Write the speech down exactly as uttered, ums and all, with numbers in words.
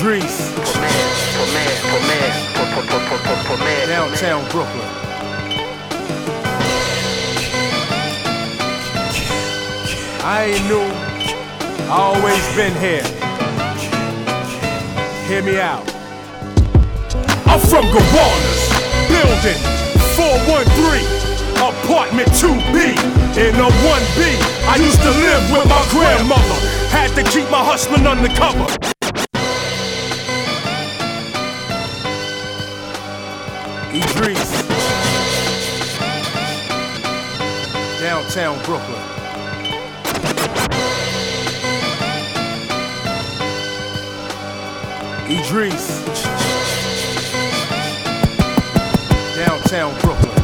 Idris. Downtown Brooklyn. I ain't new, I always been here. Hear me out. I'm from Gowanus, building four one three, apartment two B. In a one B, I used to live with my grandmother. Had to keep my hustling undercover. Idris. Downtown Brooklyn. Idris. Downtown Brooklyn.